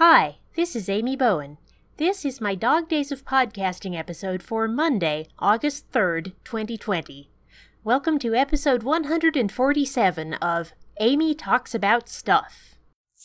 Hi, this is Amy Bowen. This is my Dog Days of Podcasting episode for Monday, August 3rd, 2020. Welcome to episode 147 of Amy Talks About Stuff.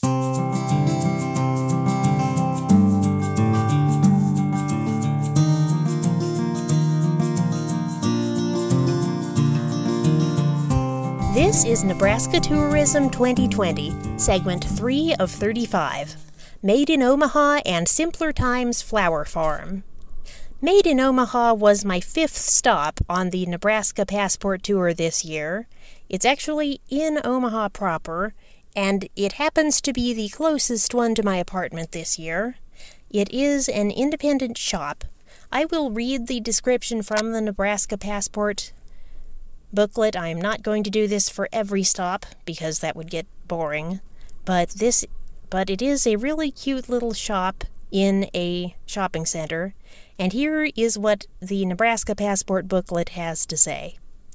This is Nebraska Tourism 2020, segment 3 of 35. Made in Omaha and Simpler Times Flower Farm. Made in Omaha was my 5th stop on the Nebraska Passport Tour this year. It's actually in Omaha proper, and it happens to be the closest one to my apartment this year. It is an independent shop. I will read the description from the Nebraska Passport booklet. I am not going to do this for every stop, because that would get boring, but it is a really cute little shop in a shopping center, and here is what the Nebraska Passport booklet has to say.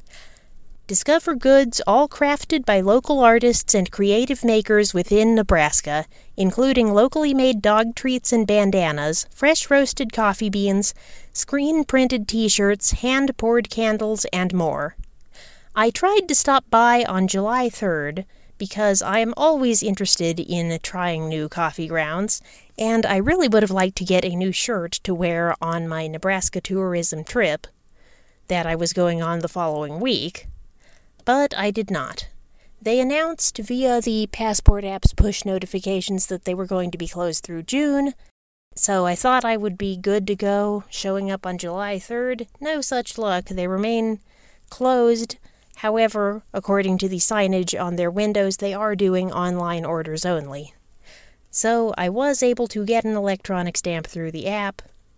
Discover goods all crafted by local artists and creative makers within Nebraska, including locally made dog treats and bandanas, fresh roasted coffee beans, screen-printed t-shirts, hand-poured candles, and more. I tried to stop by on July 3rd, because I am always interested in trying new coffee grounds, and I really would have liked to get a new shirt to wear on my Nebraska tourism trip that I was going on the following week, but I did not. They announced via the Passport app's push notifications that they were going to be closed through June, so I thought I would be good to go showing up on July 3rd. No such luck. They remain closed. However, according to the signage on their windows, they are doing online orders only. So I was able to get an electronic stamp through the app.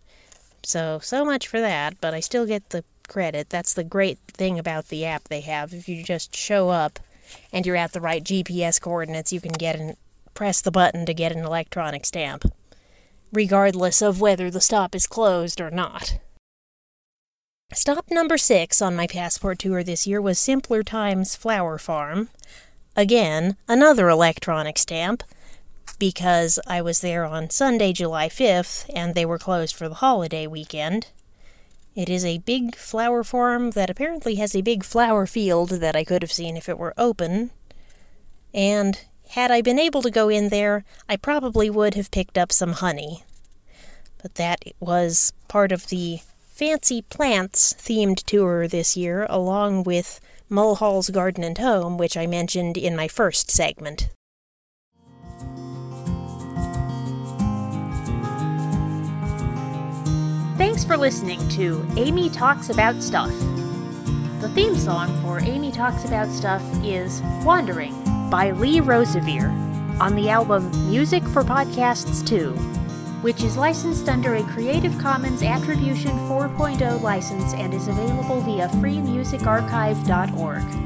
So much for that, but I still get the credit. That's the great thing about the app they have. If you just show up and you're at the right GPS coordinates, you can press the button to get an electronic stamp, regardless of whether the stop is closed or not. Stop number 6 on my Passport tour this year was Simpler Times Flower Farm. Again, another electronic stamp, because I was there on Sunday, July 5th, and they were closed for the holiday weekend. It is a big flower farm that apparently has a big flower field that I could have seen if it were open, and had I been able to go in there, I probably would have picked up some honey. But that was part of the Fancy Plants themed tour this year, along with Mulhall's Garden and Home, which I mentioned in my first segment. Thanks for listening to Amy Talks About Stuff. The theme song for Amy Talks About Stuff is Wandering by Lee Rosevere on the album Music for Podcasts 2, which is licensed under a Creative Commons Attribution 4.0 license and is available via freemusicarchive.org.